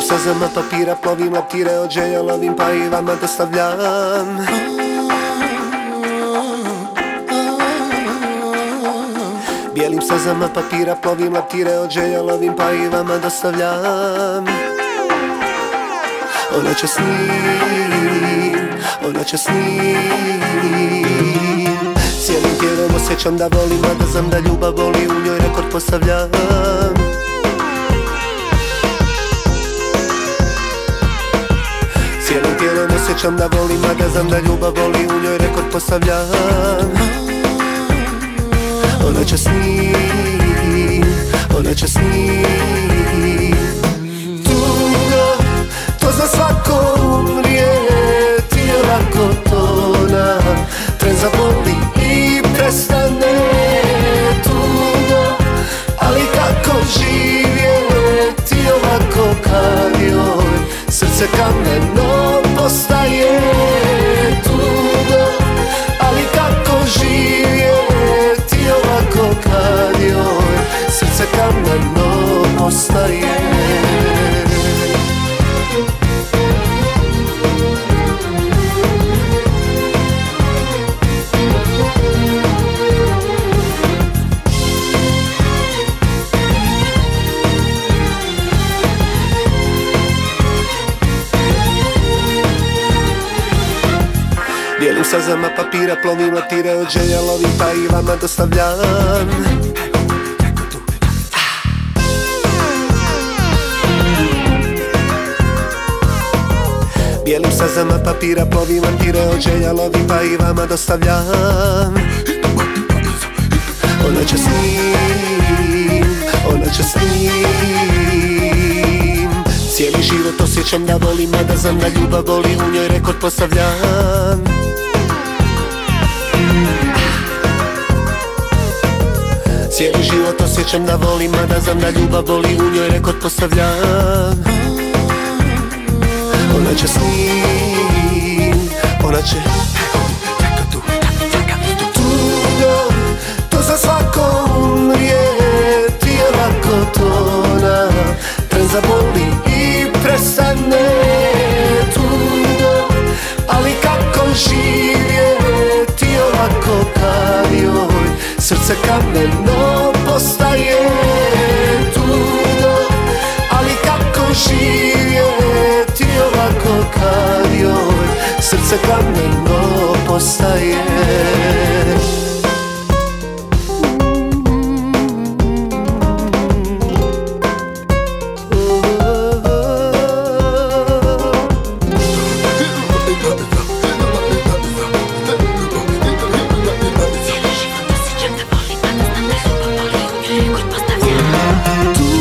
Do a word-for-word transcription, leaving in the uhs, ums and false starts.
sazama papira, plovim leptire, od želja lovim pa i vama dostavljam. Bijelim sazama papira, plovim leptire, od želja lovim pa i vama dostavljam. Ona će s njim, ona će s njim. Cijelim tijelom osjećam da volim, a da znam da ljubav boli, u njoj rekord postavljam. Cijelim tijelom osjećam da volim, a da znam da ljubav boli, u njoj rekord postavljam. Ona će s njim, ona će s njim. Tuga, to za svako umrijeti je lako tona. Tren zaboli i prestane tuga, ali kako živjeti ovako kad joj srce kameno postaje tuga, ali kako živjeti ovako kad joj srce kameno postaje. Bijelim sazama papira, plovim leptire, od želja lovim pa i vama dostavljam. Bijelim sazama papira, plovim leptire, od želja lovim pa i vama dostavljam. Ona će s njim, ona će s njim. Cijeli život osjećam da volim, a da znam da ljubav boli, u njoj rekord postavljam. Cijeli život osjećam da volim, a da znam da ljubav boli, u njoj rekord postavljam. Ona će s njim, ona će. Tuga, to za svako umrijeti je lako tona. Tren zaboli i prestane tuga, ali kako živjeti ovako kad joj srce kameno postaje tuga, ali kako živjeti ovako kad joj srce kameno postaje. Tu